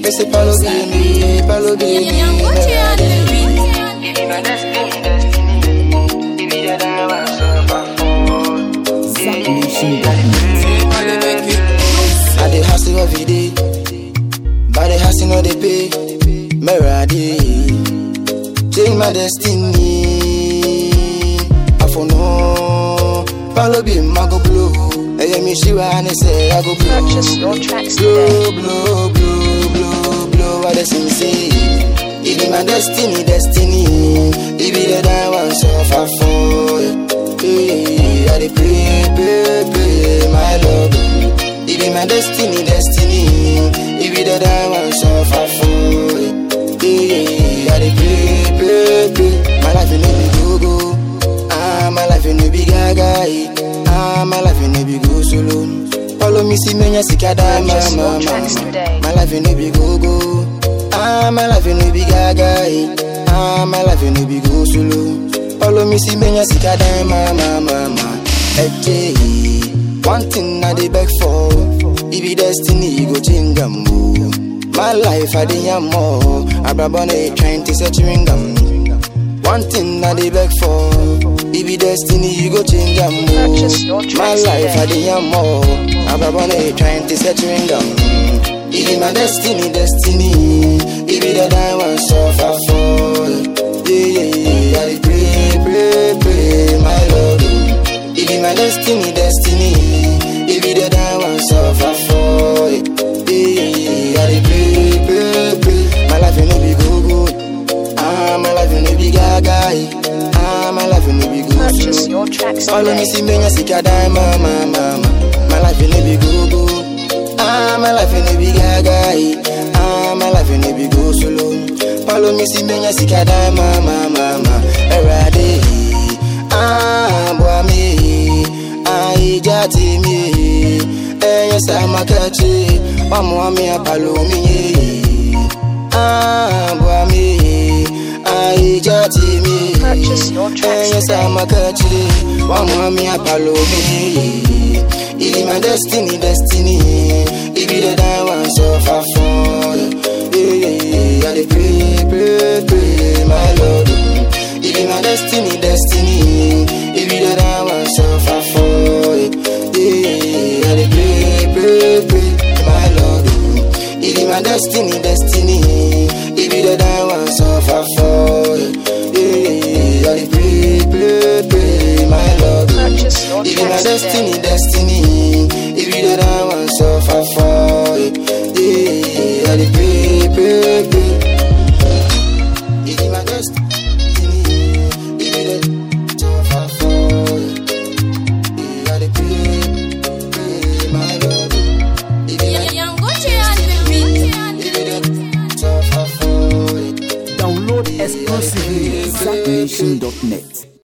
Me say Palo Bini, Palo Bini. If my destiny, destiny. If you don't want to suffer. I dey hustle every day, but the hustle no dey pay. Meradi, change my destiny. I for no, Palo Bini, I go blow. Hey, me she wanna say I go blow. Purchase your tracks today. Blow, blow, blow, blow, blow. What does it say? It be my destiny, destiny. It be the that one suffer for. Hey, I dey pray, my love. It be my destiny, destiny. It be the that one suffer for. Hey, I dey pray. My life in no be go. My life in no be gaga. My life in no be go solo. Follow me, see me, sikada, mama. My life in no be go. My life in no be gaga. My life in no be go solo. Follow me, see me, sikada, mama. Hey, one thing I dey beg for. If be destiny, you go change them. My life I dey yam more. Abrabone trying to set you in them. One thing I dey beg for. If be destiny, you go change them. My life I dey yam more. Abrabone trying to set you in them. It be my destiny, destiny. It be the that one suffer for. Yeah. I dey pray, my Lord. It be my destiny, destiny. It be the that one suffer for. Yeah. I dey pray. My life no be go. My life no be gaga. My life no be go. Purchase your tracks today. Follow me, see me, sikada, mama. My life no be go. My life no be gaga. My life no be go solo. Follow me, see me, sikada, mama. Erade, boy me, jati me. Yes, I'm a catchy. Mama me a follow me. Boy me, jati me. Purchase your tracks Yes, today. I'm a catchy. Mama me a follow me. It be my destiny, destiny. It be the that one suffer for. Yeah. I dey pray, my Lord. It be my destiny, destiny. It be the that one suffer for. Yeah. I dey pray, my Lord. It be my destiny, destiny. It be the that one suffer for. Yeah. I dey pray, my Lord. Purchase your It be my tracks destiny, today. destiny. If you the that one suffer for. Yeah, I dey pray. It be my destiny. If you the suffer for. Yeah, I dey pray, my Lord. It be my destiny. If you the suffer for. Download exclusively at ZackNation.net.